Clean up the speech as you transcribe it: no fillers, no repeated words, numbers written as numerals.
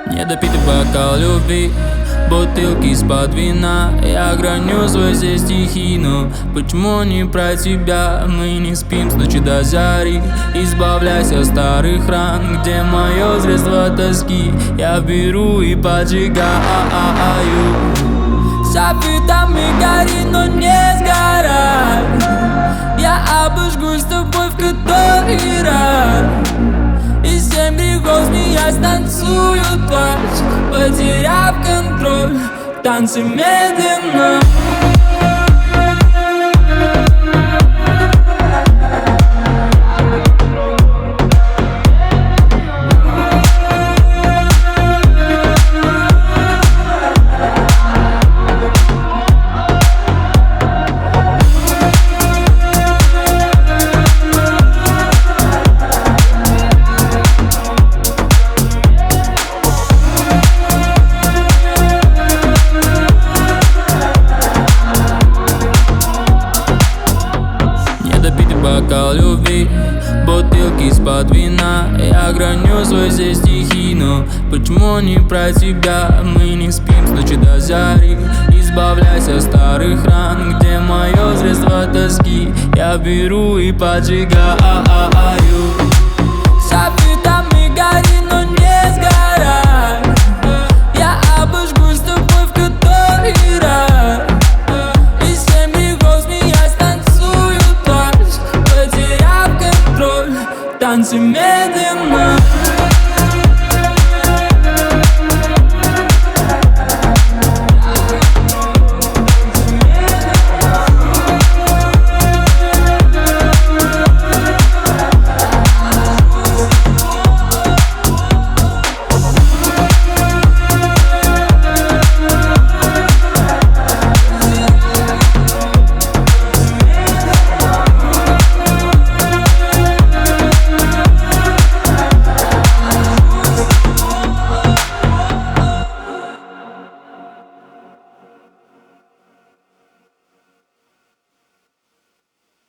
Недопитый бокал любви, бутылки из-под вина. Я граню свой здесь стихи, но почему не про тебя? Мы не спим с ночи до зари. Избавляйся от старых ран, где мое средство тоски. Я беру и поджигаю. Софитами гори, но не сгорай. Я обожгусь с тобой в который раз. И 7 грехов, смеясь, танцую танец, потеряв контроль, танцы медленно. Бокал любви, бутылки из-под вина. Я граню свой здесь стихи, но почему не про тебя? Мы не спим с ночи до зари. Избавляйся от старых ран, где мое средство тоски. Я беру и поджигаю. Софитами гори, но не сгорай. Я обожгусь с тобой в который раз. Танцы медленно.